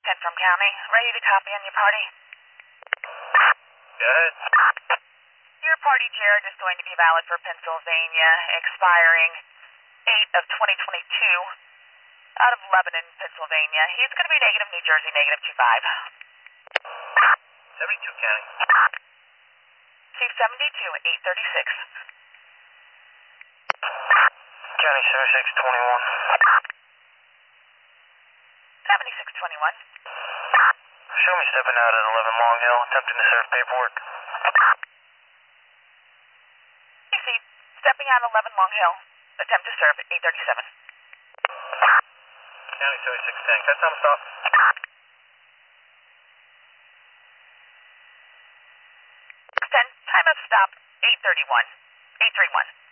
10 from County. Ready to copy on your party? Go ahead. Your party, Jared, is going to be valid for Pennsylvania, expiring 8 of 2022, out of Lebanon, Pennsylvania. He's going to be negative New Jersey, negative 25. 72 County. Chief 72, 836. County 7621. 7621. Show me stepping out at 11 Long Hill, attempting to serve paperwork. PC, stepping out 11 Long Hill, attempt to serve 837. County 7610, cut time stop. 10, time of stop 831. 831.